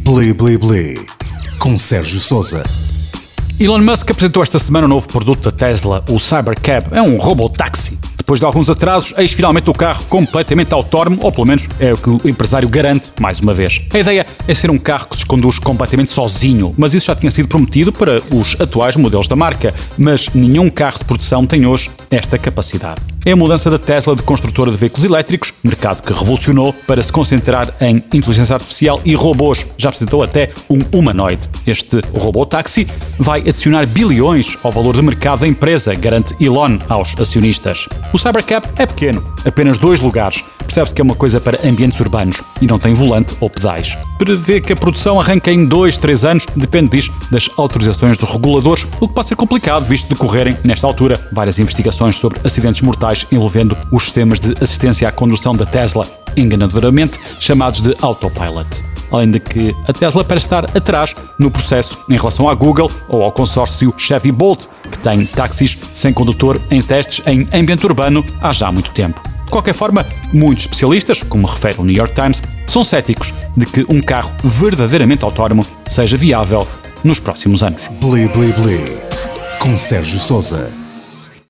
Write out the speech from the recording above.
Bli Bli Bli, com Sérgio Sousa. Elon Musk apresentou esta semana o novo produto da Tesla, o Cybercab. É um robotáxi. Depois de alguns atrasos, eis finalmente o carro completamente autónomo, ou pelo menos é o que o empresário garante, mais uma vez. A ideia é ser um carro que se conduz completamente sozinho, mas isso já tinha sido prometido para os atuais modelos da marca. Mas nenhum carro de produção tem hoje esta capacidade. É a mudança da Tesla de construtora de veículos elétricos, mercado que revolucionou, para se concentrar em inteligência artificial e robôs. Já apresentou até um humanoide. Este robotáxi vai adicionar bilhões ao valor de mercado da empresa, garante Elon aos acionistas. O Cybercab é pequeno, apenas 2 lugares. Percebe-se que é uma coisa para ambientes urbanos e não tem volante ou pedais. Prevê que a produção arranque em 2-3 anos, depende disso, das autorizações dos reguladores, o que pode ser complicado, visto decorrerem, nesta altura, várias investigações sobre acidentes mortais envolvendo os sistemas de assistência à condução da Tesla, enganadoramente chamados de Autopilot. Além de que a Tesla parece estar atrás no processo em relação à Google ou ao consórcio Chevy Bolt, que tem táxis sem condutor em testes em ambiente urbano há já muito tempo. De qualquer forma, muitos especialistas, como refere o New York Times, são céticos de que um carro verdadeiramente autónomo seja viável nos próximos anos. Bli Bli Bli, com Sérgio Sousa.